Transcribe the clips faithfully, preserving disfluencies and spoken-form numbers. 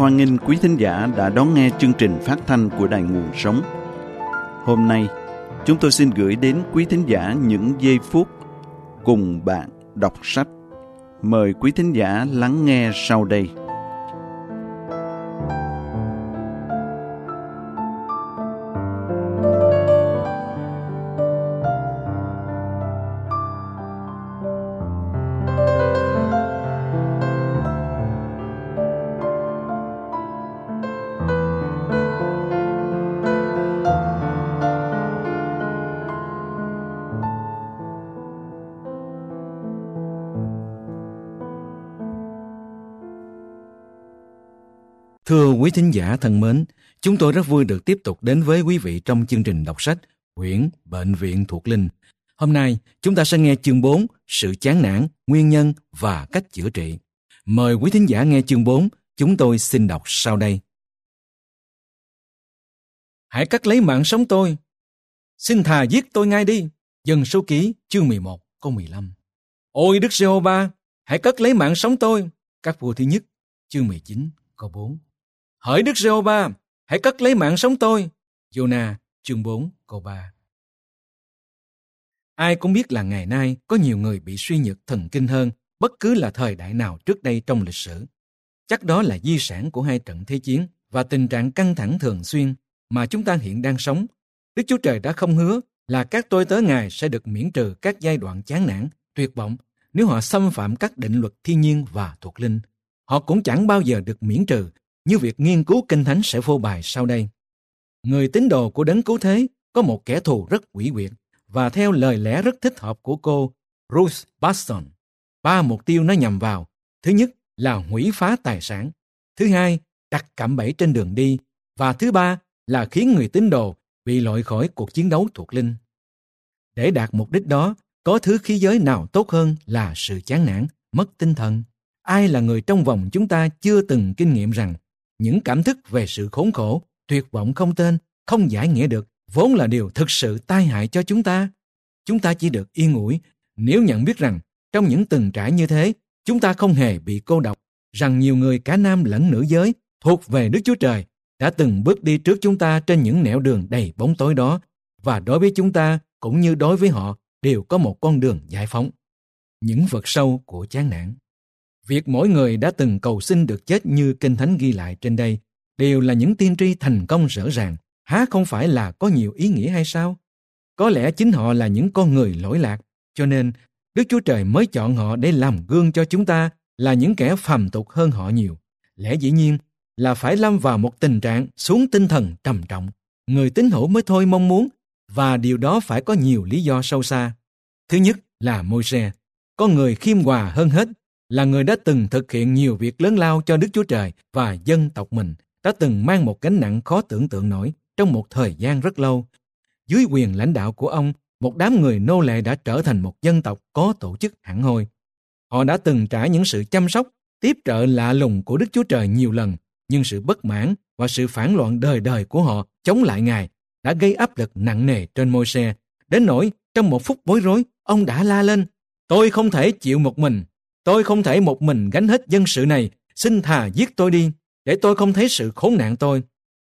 hoan nghênh quý thính giả đã đón nghe chương trình phát thanh của Đài Nguồn Sống. Hôm nay, chúng tôi xin gửi đến quý thính giả những giây phút cùng bạn đọc sách. Mời quý thính giả lắng nghe sau đây. Thưa quý thính giả thân mến, chúng tôi rất vui được tiếp tục đến với quý vị trong chương trình đọc sách quyển Bệnh viện thuộc linh. Hôm nay, chúng ta sẽ nghe chương bốn, sự chán nản, nguyên nhân và cách chữa trị. Mời quý thính giả nghe chương bốn, chúng tôi xin đọc sau đây. Hãy cắt lấy mạng sống tôi. Xin thà giết tôi ngay đi. Dân số ký chương mười một câu mười lăm. Ôi Đức Giê-hô-va, hãy cắt lấy mạng sống tôi. Các vua thứ nhất chương mười chín câu bốn. Hỡi Đức Giê-hô-va, hãy cắt lấy mạng sống tôi. Giô-na chương bốn câu ba. Ai cũng biết là ngày nay có nhiều người bị suy nhược thần kinh hơn bất cứ là thời đại nào trước đây trong lịch sử. Chắc đó là di sản của hai trận thế chiến và tình trạng căng thẳng thường xuyên mà chúng ta hiện đang sống. Đức Chúa Trời đã không hứa là các tôi tớ Ngài sẽ được miễn trừ các giai đoạn chán nản, tuyệt vọng nếu họ xâm phạm các định luật thiên nhiên và thuộc linh. Họ cũng chẳng bao giờ được miễn trừ như việc nghiên cứu Kinh Thánh sẽ phô bày sau đây. Người tín đồ của Đấng Cứu Thế có một kẻ thù rất quỷ quyệt, và theo lời lẽ rất thích hợp của cô Ruth Baston, ba mục tiêu nó nhằm vào. Thứ nhất là hủy phá tài sản, thứ hai đặt cạm bẫy trên đường đi, và thứ ba là khiến người tín đồ bị loại khỏi cuộc chiến đấu thuộc linh. Để đạt mục đích đó, có thứ khí giới nào tốt hơn là sự chán nản, mất tinh thần. Ai là người trong vòng chúng ta chưa từng kinh nghiệm rằng những cảm thức về sự khốn khổ, tuyệt vọng không tên, không giải nghĩa được, vốn là điều thực sự tai hại cho chúng ta. Chúng ta chỉ được yên ủi nếu nhận biết rằng trong những từng trải như thế, chúng ta không hề bị cô độc, rằng nhiều người cả nam lẫn nữ giới thuộc về Đức Chúa Trời đã từng bước đi trước chúng ta trên những nẻo đường đầy bóng tối đó, và đối với chúng ta cũng như đối với họ đều có một con đường giải phóng. Những vực sâu của chán nản. Việc mỗi người đã từng cầu xin được chết như Kinh Thánh ghi lại trên đây đều là những tiên tri thành công rõ ràng, há không phải là có nhiều ý nghĩa hay sao? Có lẽ chính họ là những con người lỗi lạc, cho nên Đức Chúa Trời mới chọn họ để làm gương cho chúng ta là những kẻ phàm tục hơn họ nhiều. Lẽ dĩ nhiên là phải lâm vào một tình trạng xuống tinh thần trầm trọng, người tín hữu mới thôi mong muốn, và điều đó phải có nhiều lý do sâu xa. Thứ nhất là Môi-se, con người khiêm hòa hơn hết, là người đã từng thực hiện nhiều việc lớn lao cho Đức Chúa Trời và dân tộc mình, đã từng mang một gánh nặng khó tưởng tượng nổi trong một thời gian rất lâu. Dưới quyền lãnh đạo của ông, một đám người nô lệ đã trở thành một dân tộc có tổ chức hẳn hoi. Họ đã từng trải những sự chăm sóc, tiếp trợ lạ lùng của Đức Chúa Trời nhiều lần, nhưng sự bất mãn và sự phản loạn đời đời của họ chống lại Ngài đã gây áp lực nặng nề trên Môi-se, đến nỗi trong một phút bối rối, ông đã la lên: Tôi không thể chịu một mình, tôi không thể một mình gánh hết dân sự này, xin thà giết tôi đi, để tôi không thấy sự khốn nạn tôi.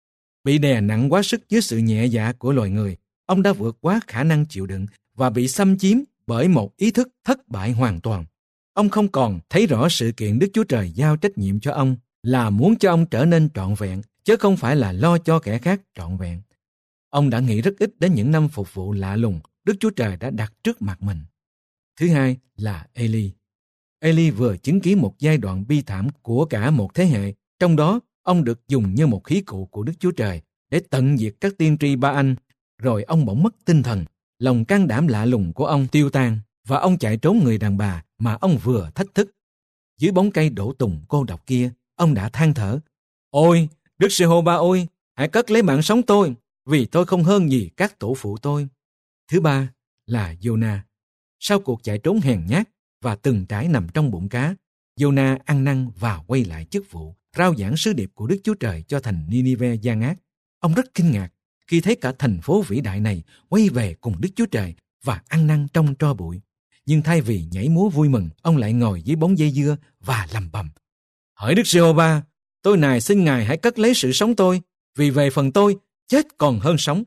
Bị đè nặng quá sức dưới sự nhẹ dạ của loài người, ông đã vượt quá khả năng chịu đựng và bị xâm chiếm bởi một ý thức thất bại hoàn toàn. Ông không còn thấy rõ sự kiện Đức Chúa Trời giao trách nhiệm cho ông là muốn cho ông trở nên trọn vẹn, chứ không phải là lo cho kẻ khác trọn vẹn. Ông đã nghĩ rất ít đến những năm phục vụ lạ lùng Đức Chúa Trời đã đặt trước mặt mình. Thứ hai là Eli. Eli vừa chứng kiến một giai đoạn bi thảm của cả một thế hệ, trong đó ông được dùng như một khí cụ của Đức Chúa Trời để tận diệt các tiên tri Ba-anh. Rồi ông bỗng mất tinh thần, lòng can đảm lạ lùng của ông tiêu tan, và ông chạy trốn người đàn bà mà ông vừa thách thức. Dưới bóng cây đổ tùng cô độc kia, ông đã than thở: Ôi, Đức Giê-hô-va ôi, hãy cất lấy mạng sống tôi, vì tôi không hơn gì các tổ phụ tôi. Thứ ba là Giô-na. Sau cuộc chạy trốn hèn nhát và từng trải nằm trong bụng cá, Giô-na ăn năn và quay lại chức vụ rao giảng sứ điệp của Đức Chúa Trời cho thành Ni-ni-ve gian ác. Ông rất kinh ngạc khi thấy cả thành phố vĩ đại này quay về cùng Đức Chúa Trời và ăn năn trong tro bụi. Nhưng thay vì nhảy múa vui mừng, ông lại ngồi dưới bóng dây dưa và lầm bầm: Hỡi Đức Giê-hô-va, Tôi nài xin Ngài hãy cất lấy sự sống tôi, vì về phần tôi, chết còn hơn sống.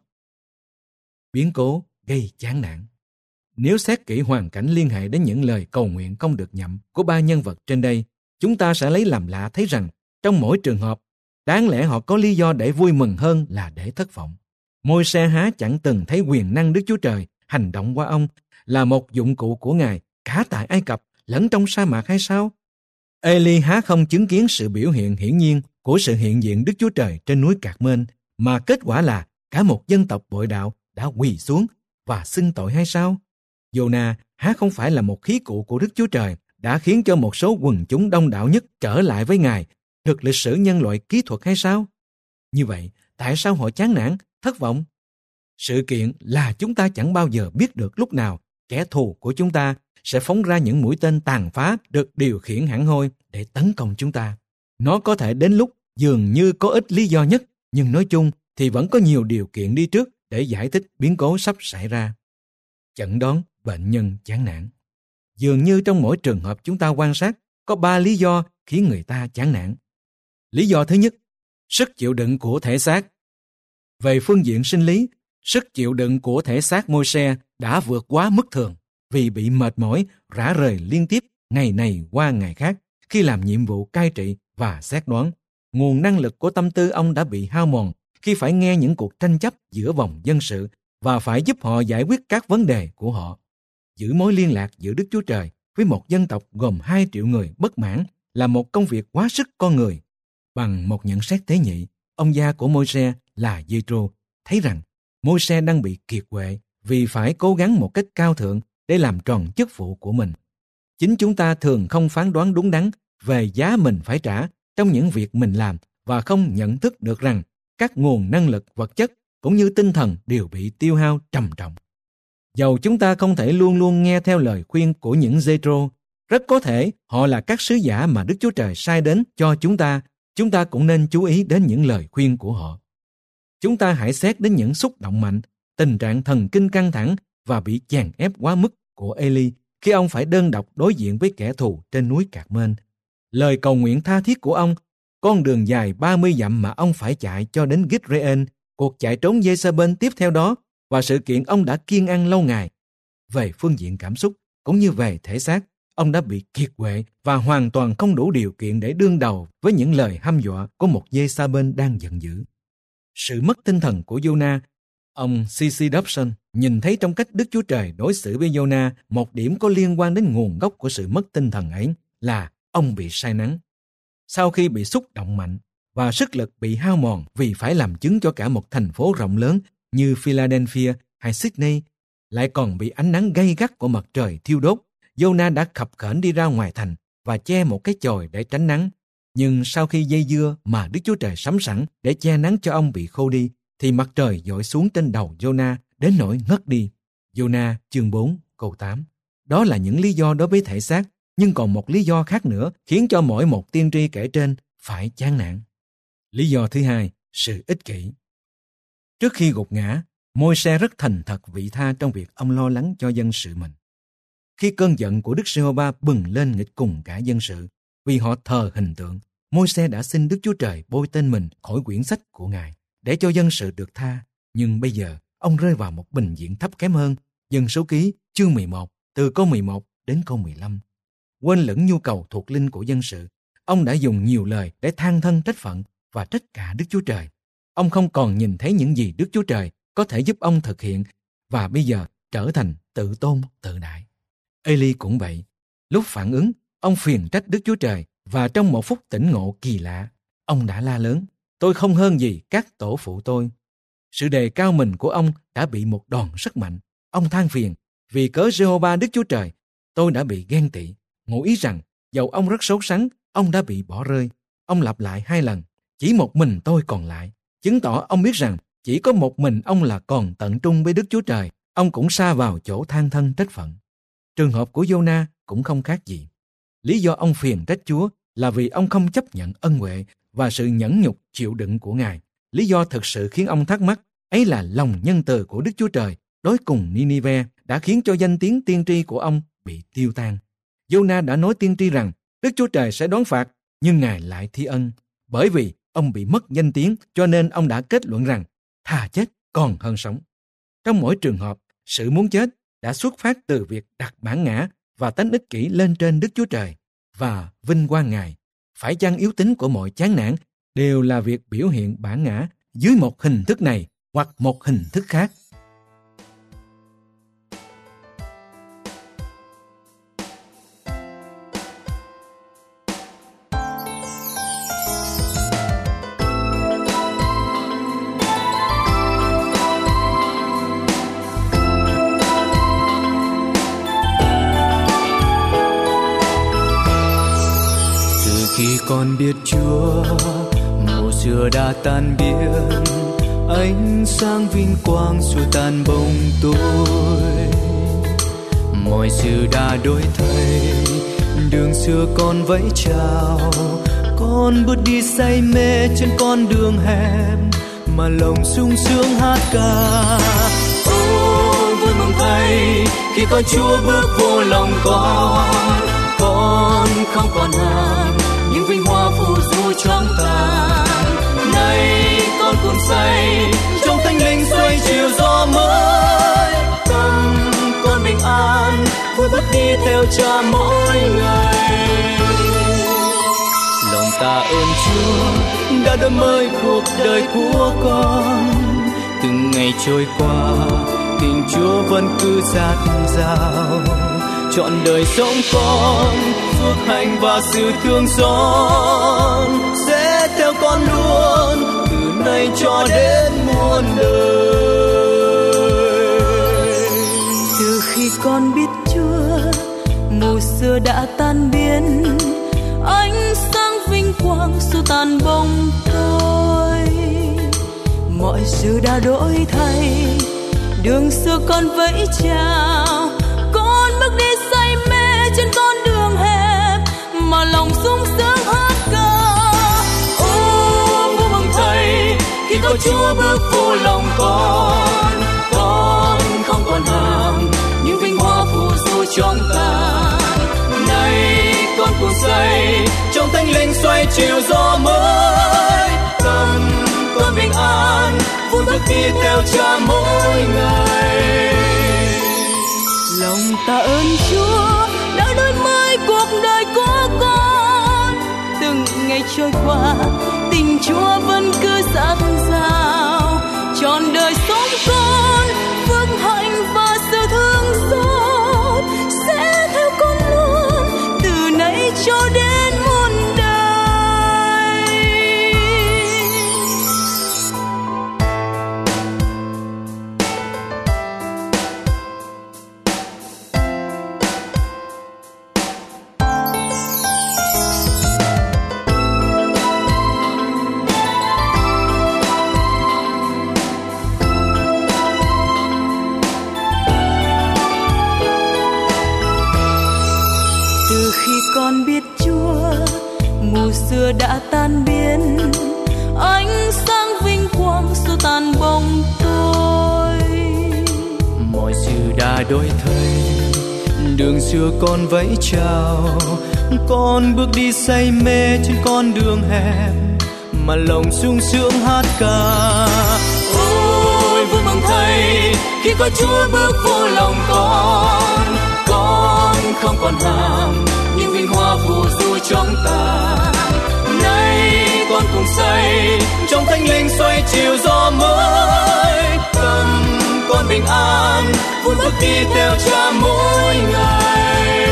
Biến cố gây chán nản. Nếu xét kỹ hoàn cảnh liên hệ đến những lời cầu nguyện không được nhậm của ba nhân vật trên đây, chúng ta sẽ lấy làm lạ thấy rằng trong mỗi trường hợp, đáng lẽ họ có lý do để vui mừng hơn là để thất vọng. Môi-se há chẳng từng thấy quyền năng Đức Chúa Trời hành động qua ông là một dụng cụ của Ngài cả tại Ai Cập lẫn trong sa mạc hay sao? Ê-li há không chứng kiến sự biểu hiện hiển nhiên của sự hiện diện Đức Chúa Trời trên núi Cạc-mên, mà kết quả là cả một dân tộc bội đạo đã quỳ xuống và xưng tội hay sao? Giô-na há không phải là một khí cụ của Đức Chúa Trời đã khiến cho một số quần chúng đông đảo nhất trở lại với Ngài, được lịch sử nhân loại kỹ thuật hay sao? Như vậy, tại sao họ chán nản, thất vọng? Sự kiện là chúng ta chẳng bao giờ biết được lúc nào kẻ thù của chúng ta sẽ phóng ra những mũi tên tàn phá được điều khiển hẳn hoi để tấn công chúng ta. Nó có thể đến lúc dường như có ít lý do nhất, nhưng nói chung thì vẫn có nhiều điều kiện đi trước để giải thích biến cố sắp xảy ra. Chẩn đoán bệnh nhân chán nản. Dường như trong mỗi trường hợp chúng ta quan sát, có ba lý do khiến người ta chán nản. Lý do thứ nhất, sức chịu đựng của thể xác. Về phương diện sinh lý, sức chịu đựng của thể xác Môi-se đã vượt quá mức thường vì bị mệt mỏi, rã rời liên tiếp ngày này qua ngày khác khi làm nhiệm vụ cai trị và xét đoán. Nguồn năng lực của tâm tư ông đã bị hao mòn khi phải nghe những cuộc tranh chấp giữa vòng dân sự và phải giúp họ giải quyết các vấn đề của họ. Giữ mối liên lạc giữa Đức Chúa Trời với một dân tộc gồm hai triệu người bất mãn là một công việc quá sức con người. Bằng một nhận xét tế nhị, ông gia của Môi-se là Giê-trô thấy rằng Môi-se đang bị kiệt quệ vì phải cố gắng một cách cao thượng để làm tròn chức vụ của mình. Chính chúng ta thường không phán đoán đúng đắn về giá mình phải trả trong những việc mình làm và không nhận thức được rằng các nguồn năng lực vật chất cũng như tinh thần đều bị tiêu hao trầm trọng. Dầu chúng ta không thể luôn luôn nghe theo lời khuyên của những Giê-trô, rất có thể họ là các sứ giả mà Đức Chúa Trời sai đến cho chúng ta, chúng ta cũng nên chú ý đến những lời khuyên của họ. Chúng ta hãy xét đến những xúc động mạnh, tình trạng thần kinh căng thẳng và bị chèn ép quá mức của Ê-li khi ông phải đơn độc đối diện với kẻ thù trên núi Cạc-mên. Lời cầu nguyện tha thiết của ông, con đường dài ba mươi dặm mà ông phải chạy cho đến Gít-rê-ên, cuộc chạy trốn Giê-sa-bên tiếp theo đó, và sự kiện ông đã kiêng ăn lâu ngày. Về phương diện cảm xúc, cũng như về thể xác, ông đã bị kiệt quệ và hoàn toàn không đủ điều kiện để đương đầu với những lời hăm dọa của một Giê-sa-bên đang giận dữ. Sự mất tinh thần của Giô-na. Ông xê xê Dobson nhìn thấy trong cách Đức Chúa Trời đối xử với Giô-na một điểm có liên quan đến nguồn gốc của sự mất tinh thần ấy là ông bị say nắng. Sau khi bị xúc động mạnh và sức lực bị hao mòn vì phải làm chứng cho cả một thành phố rộng lớn như Philadelphia hay Sydney, lại còn bị ánh nắng gay gắt của mặt trời thiêu đốt, Giô-na đã khập khểnh đi ra ngoài thành và che một cái chòi để tránh nắng. Nhưng sau khi dây dưa mà Đức Chúa Trời sắm sẵn để che nắng cho ông bị khô đi, thì mặt trời dội xuống trên đầu Giô-na đến nỗi ngất đi. Giô-na chương bốn câu tám. Đó là những lý do đối với thể xác, nhưng còn một lý do khác nữa khiến cho mỗi một tiên tri kể trên phải chán nản. Lý do thứ hai, sự ích kỷ. Trước khi gục ngã, Môi-se rất thành thật vị tha trong việc ông lo lắng cho dân sự mình. Khi cơn giận của Đức Giê-hô-va bừng lên nghịch cùng cả dân sự, vì họ thờ hình tượng, Môi-se đã xin Đức Chúa Trời bôi tên mình khỏi quyển sách của Ngài để cho dân sự được tha. Nhưng bây giờ, ông rơi vào một bình diện thấp kém hơn. Dân số ký chương mười một, từ câu mười một đến câu mười lăm. Quên lẫn nhu cầu thuộc linh của dân sự, ông đã dùng nhiều lời để than thân trách phận và trách cả Đức Chúa Trời. Ông không còn nhìn thấy những gì Đức Chúa Trời có thể giúp ông thực hiện, và bây giờ trở thành tự tôn tự đại. Ê-li cũng vậy. Lúc phản ứng, ông phiền trách Đức Chúa Trời, và trong một phút tỉnh ngộ kỳ lạ, ông đã la lớn: "Tôi không hơn gì các tổ phụ tôi." Sự đề cao mình của ông đã bị một đòn rất mạnh. Ông than phiền: "Vì cớ Giê-hô-va Đức Chúa Trời, tôi đã bị ghen tị." Ngụ ý rằng, dầu ông rất sốt sắng, ông đã bị bỏ rơi. Ông lặp lại hai lần: "Chỉ một mình tôi còn lại." Chứng tỏ ông biết rằng chỉ có một mình ông là còn tận trung với Đức Chúa Trời. Ông cũng sa vào chỗ than thân trách phận. Trường hợp của Giô-na cũng không khác gì. Lý do ông phiền trách Chúa là vì ông không chấp nhận ân huệ và sự nhẫn nhục chịu đựng của Ngài. Lý do thực sự khiến ông thắc mắc ấy là lòng nhân từ của Đức Chúa Trời đối cùng Ni-ni-ve đã khiến cho danh tiếng tiên tri của ông bị tiêu tan. Giô-na đã nói tiên tri rằng Đức Chúa Trời sẽ đón phạt, nhưng Ngài lại thi ân. Bởi vì ông bị mất danh tiếng, cho nên ông đã kết luận rằng thà chết còn hơn sống. Trong mỗi trường hợp, sự muốn chết đã xuất phát từ việc đặt bản ngã và tánh ích kỷ lên trên Đức Chúa Trời và vinh quang Ngài. Phải chăng yếu tính của mọi chán nản đều là việc biểu hiện bản ngã dưới một hình thức này hoặc một hình thức khác? Khi còn biết Chúa, màu xưa đã tan biến, ánh sáng vinh quang xua tan bóng tối. Mọi sự đã đổi thay, đường xưa con vẫy chào, con bước đi say mê trên con đường hẹp, mà lòng sung sướng hát ca. Ôi vui mừng thay khi con Chúa bước vô lòng con, con không còn ham những vinh hoa phù du trong tàn. Nay con cuốn say trong thánh linh xoay chiều gió mới, tâm con bình an vui bước đi theo Cha mỗi ngày. Lòng tạ ơn Chúa đã đổi mới cuộc đời của con, từng ngày trôi qua tình Chúa vẫn cứ dạt dào. Trọn đời sống con phước hạnh và sự thương xót sẽ theo con luôn từ nay cho đến muôn đời. Từ khi con biết Chúa, mù xưa đã tan biến, ánh sáng vinh quang xua tan bóng tối. Mọi sự đã đổi thay, đường xưa con vẫy chào, con bước đi say mê trên con đường hẹp, mà lòng sung sướng hát ca. Ô vui mừng thay khi có Chúa bước vô lòng con, con không còn ham những vinh hoa phù du trong tàn. Nay con cuồng say trong thánh linh xoay chiều gió mới, tâm con bình an vui bước đi theo Cha mỗi ngày. Lòng tạ ơn Chúa đã đổi mới cuộc đời của con, từng ngày trôi qua tình Chúa vẫn cứ dạt dào. Trọn đời sống con phước hạnh và sự thương xót sẽ theo con luôn từ nay cho đến muôn đời. Con biết Chúa, mù xưa đã tan biến, ánh sáng vinh quang xua tan bóng tối. Mọi sự đã đổi thay, đường xưa con vẫy chào, con bước đi say mê trên con đường hẹp, mà lòng sung sướng hát ca. Ôi vui mừng thay khi có Chúa bước vô lòng con, con không còn ham những vinh hoa phù du trong tàn. Nay con cùng say trong thánh linh xoay chiều gió mới, tâm con bình an vui bước đi theo Cha mỗi ngày.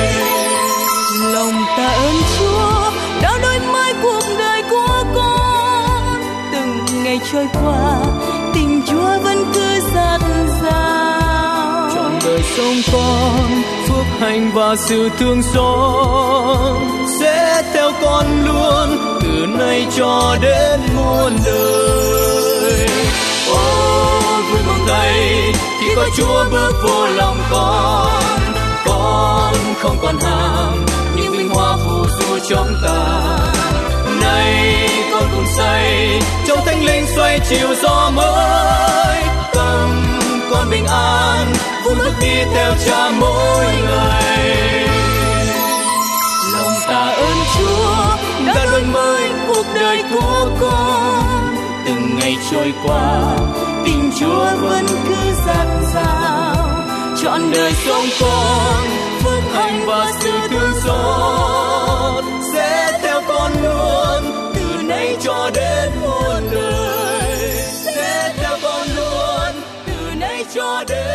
Lòng tạ ơn Chúa đã đổi mới cuộc đời của con, từng ngày trôi qua tình Chúa vẫn cứ dạt dào. Trọn đời sống con phước hạnh và sự thương xót sẽ theo con luôn từ nay cho đến muôn đời. Ôi vui mừng thay khi có Chúa bước vô lòng con, con không còn ham những vinh hoa phù du trong tàn. Nay con cùng say trong thánh linh xoay chiều gió mới, tâm con bình an vui bước đi theo Cha mỗi ngày. Lòng tạ ơn Chúa đã đổi mới cuộc đời đời của con. Từng ngày trôi qua, tình Chúa vẫn cứ dạt dào, trọn đời sống con phước hạnh và sự thương xót sẽ theo con luôn từ nay cho đến muôn đời, sẽ theo con luôn từ nay cho đến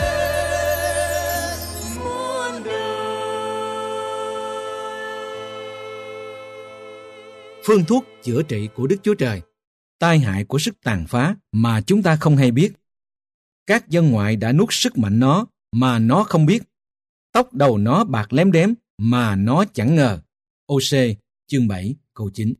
muôn đời. Phương thuốc chữa trị của Đức Chúa Trời, tai hại của sức tàn phá mà chúng ta không hay biết. Các dân ngoại đã nuốt sức mạnh nó mà nó không biết. Tóc đầu nó bạc lém đém mà nó chẳng ngờ. Ô-sê chương bảy câu chín.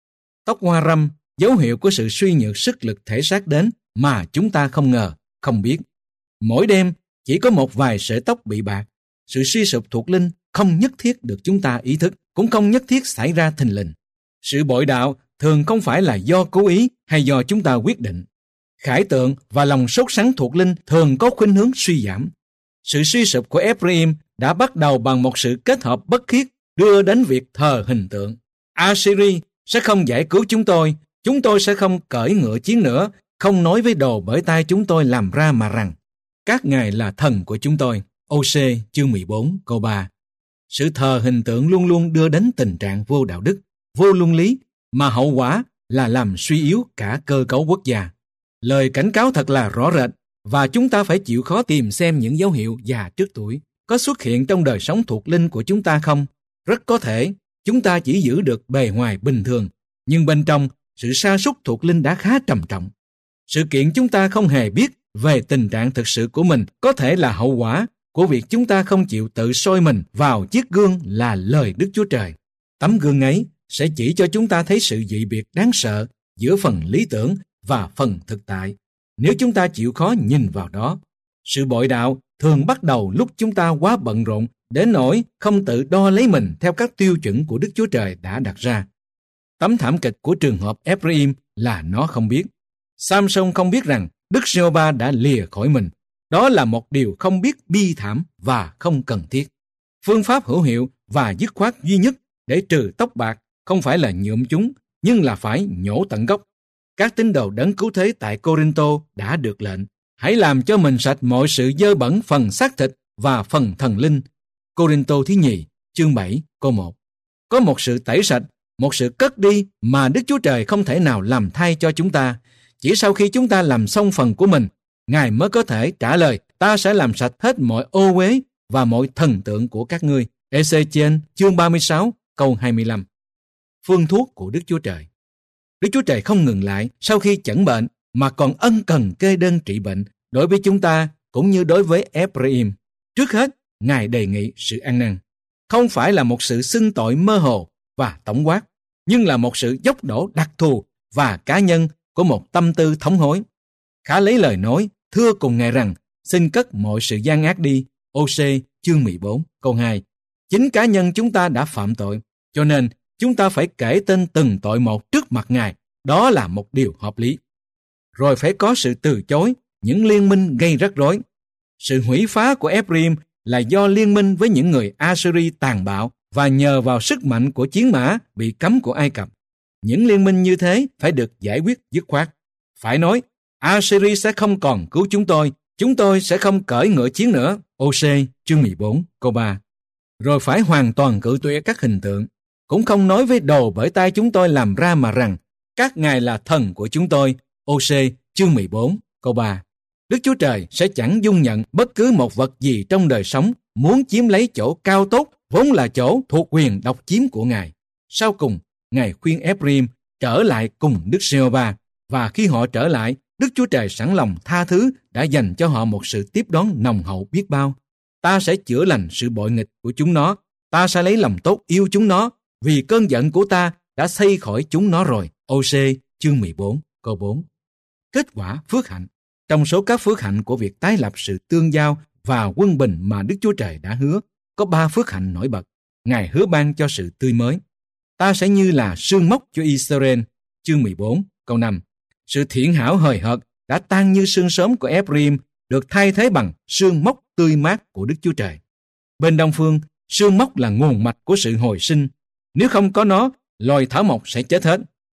Tóc hoa râm, dấu hiệu của sự suy nhược sức lực thể xác đến mà chúng ta không ngờ, không biết. Mỗi đêm chỉ có một vài sợi tóc bị bạc. Sự suy sụp thuộc linh không nhất thiết được chúng ta ý thức, cũng không nhất thiết xảy ra thình lình. Sự bội đạo thường không phải là do cố ý hay do chúng ta quyết định. Khải tượng và lòng sốt sắng thuộc linh thường có khuynh hướng suy giảm. Sự suy sụp của Ephraim đã bắt đầu bằng một sự kết hợp bất khiết đưa đến việc thờ hình tượng. Assyria sẽ không giải cứu chúng tôi, chúng tôi sẽ không cởi ngựa chiến nữa, không nói với đồ bởi tay chúng tôi làm ra mà rằng các ngài là thần của chúng tôi. Ô-sê chương mười bốn câu ba. Sự thờ hình tượng luôn luôn đưa đến tình trạng vô đạo đức, vô luân lý, mà hậu quả là làm suy yếu cả cơ cấu quốc gia. Lời cảnh cáo thật là rõ rệt, và chúng ta phải chịu khó tìm xem những dấu hiệu già trước tuổi có xuất hiện trong đời sống thuộc linh của chúng ta không. Rất có thể chúng ta chỉ giữ được bề ngoài bình thường, nhưng bên trong sự sa sút thuộc linh đã khá trầm trọng. Sự kiện chúng ta không hề biết về tình trạng thực sự của mình có thể là hậu quả của việc chúng ta không chịu tự soi mình vào chiếc gương là lời Đức Chúa Trời. Tấm gương ấy sẽ chỉ cho chúng ta thấy sự dị biệt đáng sợ giữa phần lý tưởng và phần thực tại, nếu chúng ta chịu khó nhìn vào đó. Sự bội đạo thường bắt đầu lúc chúng ta quá bận rộn đến nỗi không tự đo lấy mình theo các tiêu chuẩn của Đức Chúa Trời đã đặt ra. Tấm thảm kịch của trường hợp Ephraim là nó không biết. Samson không biết rằng Đức Giê-hô-va đã lìa khỏi mình. Đó là một điều không biết bi thảm và không cần thiết. Phương pháp hữu hiệu và dứt khoát duy nhất để trừ tóc bạc không phải là nhuộm chúng, nhưng là phải nhổ tận gốc. Các tín đồ đấng cứu thế tại Cô-rinh-tô đã được lệnh: hãy làm cho mình sạch mọi sự dơ bẩn phần xác thịt và phần thần linh. Cô-rinh-tô thứ nhì chương bảy câu một. Có một sự tẩy sạch, một sự cất đi mà Đức Chúa Trời không thể nào làm thay cho chúng ta. Chỉ sau khi chúng ta làm xong phần của mình, Ngài mới có thể trả lời: ta sẽ làm sạch hết mọi ô uế và mọi thần tượng của các ngươi. Ê-xê-chiên chương ba mươi sáu câu hai mươi lăm. Phương thuốc của Đức Chúa Trời. Đức Chúa Trời không ngừng lại sau khi chẩn bệnh, mà còn ân cần kê đơn trị bệnh đối với chúng ta cũng như đối với Ephraim. Trước hết, Ngài đề nghị sự ăn năn. Không phải là một sự xưng tội mơ hồ và tổng quát, nhưng là một sự dốc đổ đặc thù và cá nhân của một tâm tư thống hối. Khá lấy lời nói, thưa cùng Ngài rằng: xin cất mọi sự gian ác đi. Ô-sê chương mười bốn câu hai. Chính cá nhân chúng ta đã phạm tội, cho nên chúng ta phải kể tên từng tội một trước mặt Ngài. Đó là một điều hợp lý. Rồi phải có sự từ chối những liên minh gây rắc rối. Sự hủy phá của Ephraim là do liên minh với những người Assyri tàn bạo và nhờ vào sức mạnh của chiến mã bị cấm của Ai Cập. Những liên minh như thế phải được giải quyết dứt khoát. Phải nói, Assyri sẽ không còn cứu chúng tôi, chúng tôi sẽ không cởi ngựa chiến nữa. Ô-sê chương mười bốn câu ba. Rồi phải hoàn toàn cự tuyệt các hình tượng, cũng không nói với đồ bởi tay chúng tôi làm ra mà rằng các ngài là thần của chúng tôi. Ô-sê chương mười bốn câu ba. Đức Chúa Trời sẽ chẳng dung nhận bất cứ một vật gì trong đời sống muốn chiếm lấy chỗ cao tốt vốn là chỗ thuộc quyền độc chiếm của Ngài. Sau cùng, Ngài khuyên Ephraim trở lại cùng Đức Giê-hô-va, và khi họ trở lại, Đức Chúa Trời sẵn lòng tha thứ đã dành cho họ một sự tiếp đón nồng hậu biết bao. Ta sẽ chữa lành sự bội nghịch của chúng nó, ta sẽ lấy lòng tốt yêu chúng nó, vì cơn giận của ta đã xây khỏi chúng nó rồi. Ô-sê chương mười bốn câu bốn. Kết quả phước hạnh. Trong số các phước hạnh của việc tái lập sự tương giao và quân bình mà Đức Chúa Trời đã hứa, có ba phước hạnh nổi bật. Ngài hứa ban cho sự tươi mới. Ta sẽ như là sương mốc cho Israel. Chương mười bốn câu năm. Sự thiện hảo hời hợt đã tan như sương sớm của Ephraim, được thay thế bằng sương mốc tươi mát của Đức Chúa Trời. Bên Đông phương, sương mốc là nguồn mạch của sự hồi sinh. Nếu không có nó, loài thảo mộc sẽ chết hết.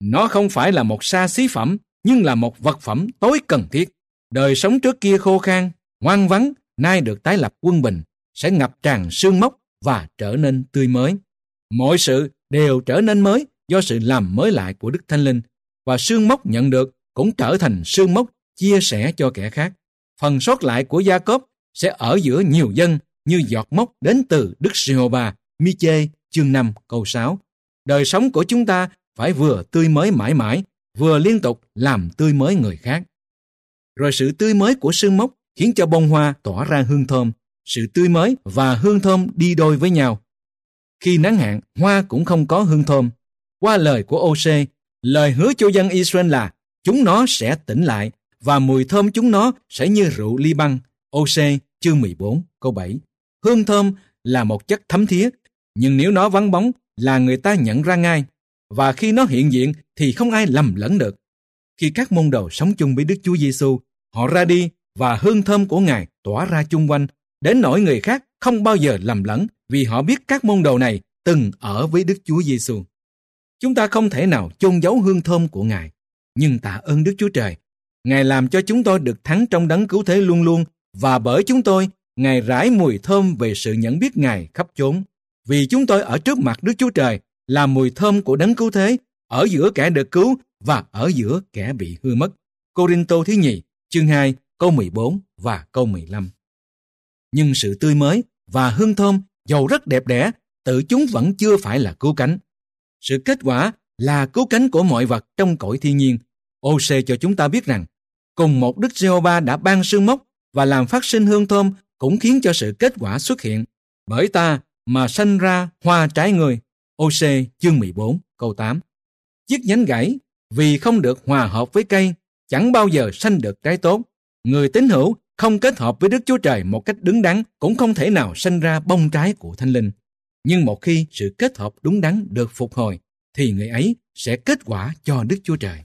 Nó không phải là một xa xí phẩm, nhưng là một vật phẩm tối cần thiết. Đời sống trước kia khô khan, hoang vắng, nay được tái lập quân bình, sẽ ngập tràn sương mốc và trở nên tươi mới. Mọi sự đều trở nên mới do sự làm mới lại của Đức Thánh Linh, và sương mốc nhận được cũng trở thành sương mốc chia sẻ cho kẻ khác. Phần sót lại của Gia-cốp sẽ ở giữa nhiều dân như giọt mốc đến từ Đức Giê-hô-va. Mi-chê chương năm câu sáu. Đời sống của chúng ta phải vừa tươi mới mãi mãi, vừa liên tục làm tươi mới người khác. Rồi sự tươi mới của sương mốc khiến cho bông hoa tỏa ra hương thơm. Sự tươi mới và hương thơm đi đôi với nhau. Khi nắng hạn, hoa cũng không có hương thơm. Qua lời của Ô-sê, lời hứa cho dân Israel là chúng nó sẽ tỉnh lại và mùi thơm chúng nó sẽ như rượu ly băng. Ô-sê chương mười bốn câu bảy. Hương thơm là một chất thấm thía, nhưng nếu nó vắng bóng là người ta nhận ra ngay, và khi nó hiện diện thì không ai lầm lẫn được. Khi các môn đồ sống chung với Đức Chúa Giêsu, họ ra đi và hương thơm của Ngài tỏa ra chung quanh, đến nỗi người khác không bao giờ lầm lẫn, vì họ biết các môn đồ này từng ở với Đức Chúa Giêsu. Chúng ta không thể nào chôn giấu hương thơm của Ngài, nhưng tạ ơn Đức Chúa Trời, Ngài làm cho chúng tôi được thắng trong đấng cứu thế luôn luôn, và bởi chúng tôi, Ngài rải mùi thơm về sự nhận biết Ngài khắp chốn. Vì chúng tôi ở trước mặt Đức Chúa Trời là mùi thơm của đấng cứu thế, ở giữa kẻ được cứu và ở giữa kẻ bị hư mất. Cô-rinh-tô thứ nhì chương hai câu mười bốn và câu mười lăm. Nhưng sự tươi mới và hương thơm dầu rất đẹp đẽ, tự chúng vẫn chưa phải là cứu cánh. Sự kết quả là cứu cánh của mọi vật trong cõi thiên nhiên. Ô-sê cho chúng ta biết rằng, cùng một Đức Giê-hô-va đã ban sương mốc và làm phát sinh hương thơm cũng khiến cho sự kết quả xuất hiện. Bởi ta mà sanh ra hoa trái người. Ô-sê chương mười bốn câu tám. Chiếc nhánh gãy vì không được hòa hợp với cây chẳng bao giờ sanh được trái tốt. Người tín hữu không kết hợp với Đức Chúa Trời một cách đứng đắn cũng không thể nào sanh ra bông trái của Thánh Linh. Nhưng một khi sự kết hợp đúng đắn được phục hồi, thì người ấy sẽ kết quả cho Đức Chúa Trời.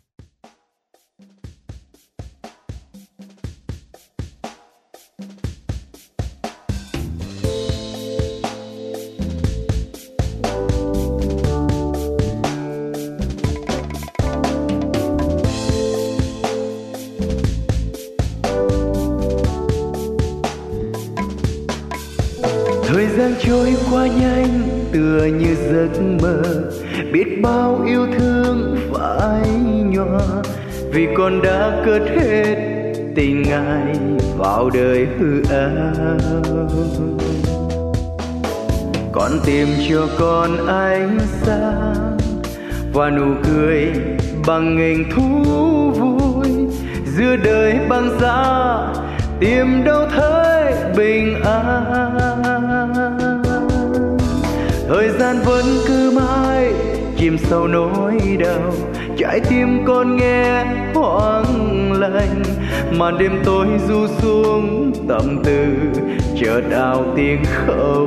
Thời gian trôi qua nhanh tựa như giấc mơ, biết bao yêu thương phai nhòa, vì con đã cất hết tình Ngài vào đời hư ảo. Con tìm cho con ánh sáng và nụ cười bằng nghênh thú vui, giữa đời băng giá tìm đâu thấy bình an. Thời gian vẫn cứ mãi chìm sâu nỗi đau, trái tim con nghe hoang lạnh, màn đêm tối ru xuống tâm tư chợt ào tiếng khóc.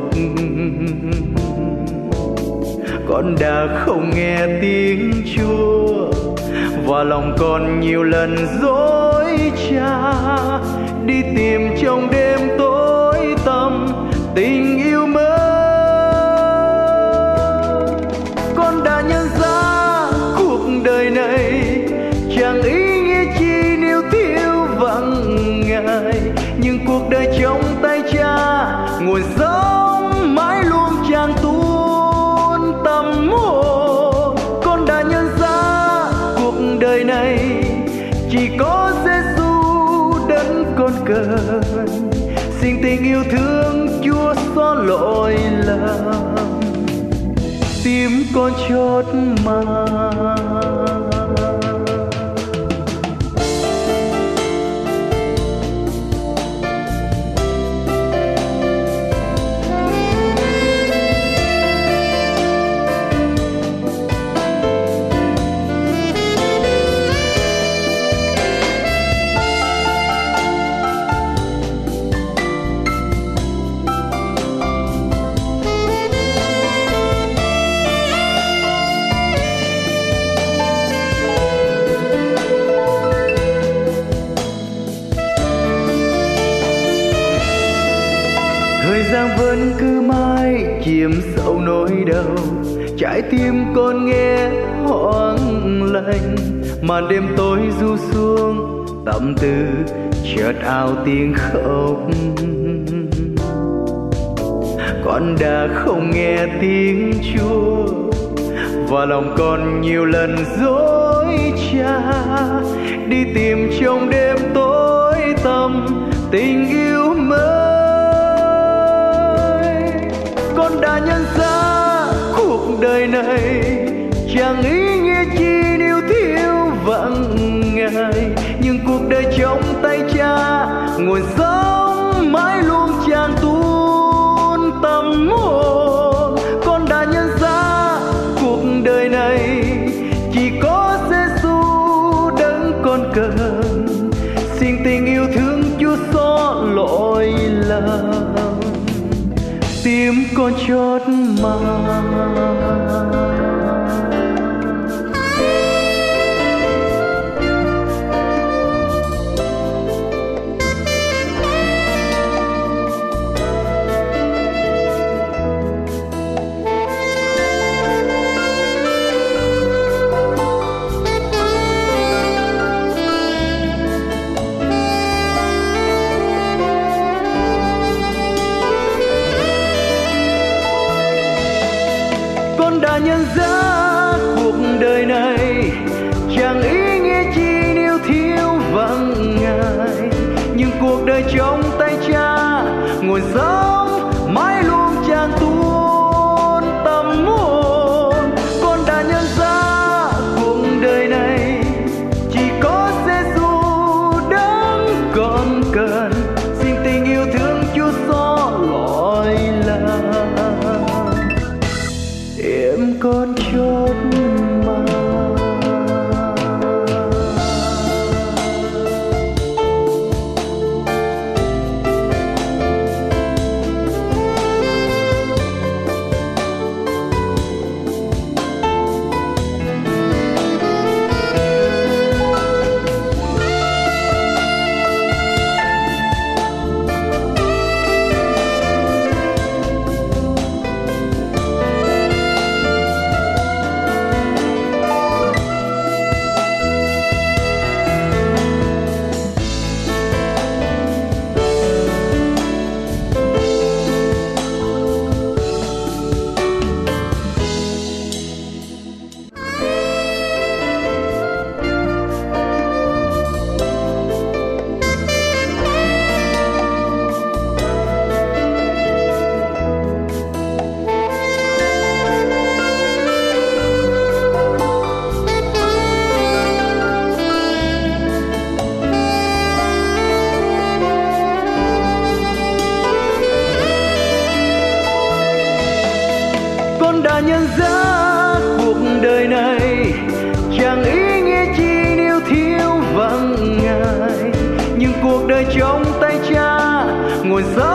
Con đã không nghe tiếng Chúa và lòng con nhiều lần dối trá, đi tìm trong đêm tối tăm tình yêu mới. Con đã nhận ra cuộc đời này chẳng ý nghĩa chi nếu thiếu vắng Ngài, nhưng cuộc đời trong tay Cha nguồn sống mãi luôn tràn tuôn tâm hồn. Con đã nhận ra cuộc đời này chỉ có Giêsu đấng con cần, xin tình yêu thương Chúa xóa lỗi lầm, tim con chót mang. Thời gian vẫn cứ mãi chìm sâu nỗi đau, trái tim con nghe hoang lạnh. Màn đêm tối ru xuống, tâm tư chợt ào tiếng khóc. Con đã không nghe tiếng Chúa, và lòng con nhiều lần dối trá, đi tìm trong đêm tối tăm tình yêu mới. Con đã nhận ra cuộc đời này chẳng ý nghĩa chi nếu thiếu vắng Ngài, nhưng cuộc đời trong tay Cha nguồn sống mãi luôn tràn tuôn tâm hồn. Con đã nhận ra cuộc đời này chỉ có Giêsu đấng con cần, xin tình yêu thương Chúa xóa lỗi lầm, tim con chót mang. Nhận ra cuộc đời này chẳng ý nghĩa chi nếu thiếu vắng Ngài, nhưng cuộc đời trong tay Cha nguồn sống mãi luôn tràn tuôn tâm hồn. Con đã nhận ra cuộc đời này chỉ có Giêsu đấng con cần, xin tình yêu thương Chúa xóa lỗi lầm, em con chót mang. Đã nhận ra cuộc đời này chẳng ý nghĩa chi nếu thiếu vắng Ngài, nhưng cuộc đời trong tay Cha nguồn sống